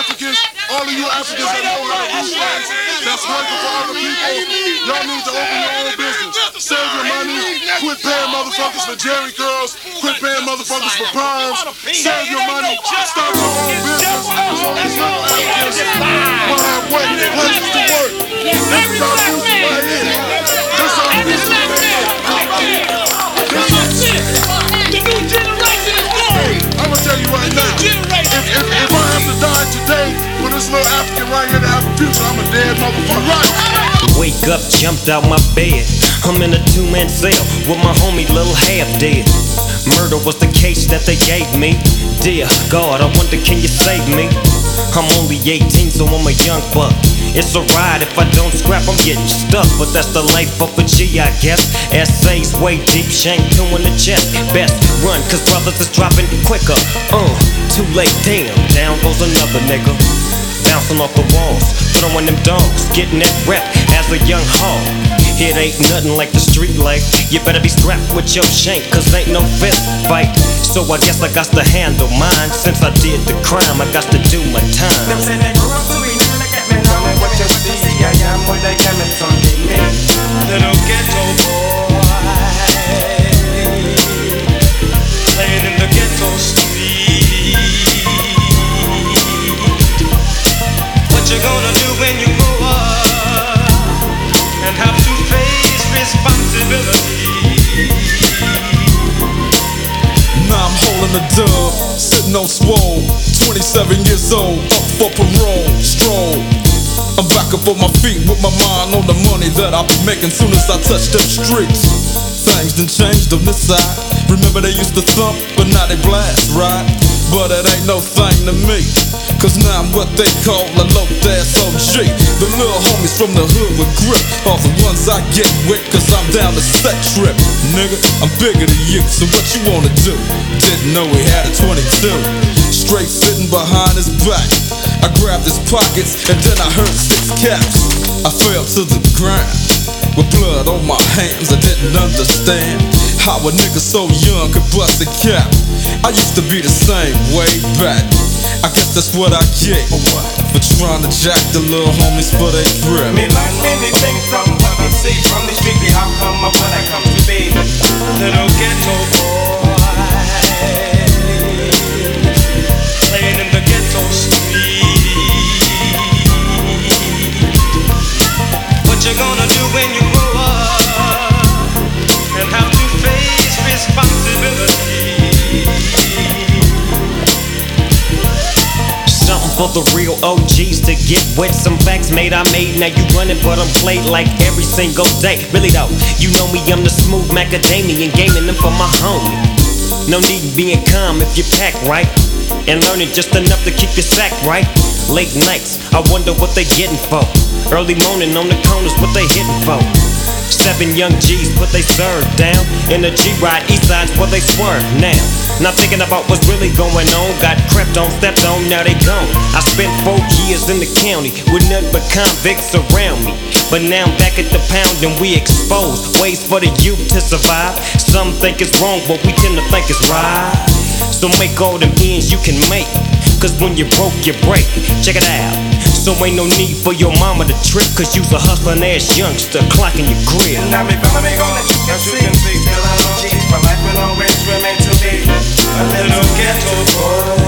Africans, all of you Africans that know how to do things, that's working for other people, y'all need to open your own business. Save your money, quit paying motherfuckers for Jerry curls, quit paying motherfuckers for perms. Save your money, start your own business. All these little Africans will have places to work. This is our future right here. This is our future right here. The new generation is born. I'm gonna tell you right now, if I have to die today for this little African right here to have a future, I'm a dead motherfucker. Right? Wake up, jumped out my bed. I'm in a two-man cell with my homie Lil Half Dead. Murder was the case that they gave me. Dear God, I wonder can you save me? I'm only 18, so I'm a young buck. It's a ride, if I don't scrap, I'm getting stuck. But that's the life of a G, I guess. Essays way deep, shank two in the chest. Best run, cause brothers is dropping quicker. Too late, damn, down goes another nigga. Bouncing off the walls, throwing them dogs, getting that rep as a young hog. It ain't nothing like the street life. You better be strapped with your shank, cause ain't no fist fight. So I guess I got to handle mine. Since I did the crime, I got to do my time. What you see, I am what I am, it's only me. Little ghetto boy, playing in the ghetto street. What you gonna do when you grow up and have to face responsibility? Now I'm holding a dub, sitting on swole, 27 years old, up for parole, stroll. I'm back up on my feet with my mind on the money that I'll be making soon as I touch them streets. Things done changed on this side. Remember they used to thump, but now they blast, right? But it ain't no thing to me, cause now I'm what they call a low-ass OG. The little homies from the hood with grip are the ones I get with, cause I'm down to set trip. Nigga, I'm bigger than you, so what you wanna do? Didn't know he had a 22. Straight sitting behind his back, I grabbed his pockets and then I heard 6 caps. I fell to the ground with blood on my hands. I didn't understand how a nigga so young could bust a cap. I used to be the same way back. I guess that's what I get for trying to jack the little homies for they grip. Me learn many things from what I see from the street, the outcome of what I come to be. Little ghetto boy, playing in the ghetto street. What you gonna do when you grow up and have to face responsibility? Something for the real OGs to get with. Some facts made I made, now you running but I'm played like every single day. Really though, you know me, I'm the smooth macadamian, gaming them for my homie. No need in being calm if you pack right, and learning just enough to keep your sack right. Late nights, I wonder what they getting for. Early morning on the corners, what they hitting for. 7 young G's put they serve down in a G-Ride, east side's where they swerve now. Not thinking about what's really going on. Got crept on, stepped on, now they gone. I spent 4 years in the county with nothing but convicts around me, but now I'm back at the pound and we exposed ways for the youth to survive. Some think it's wrong, but we tend to think it's right. So make all them ends you can make, cause when you broke, you break. Check it out. So ain't no need for your mama to trip, cause you's a hustling ass youngster clocking your grill. Now me follow me on the as you can see, still I'm on G, but life will always remain to be a little ghetto boy.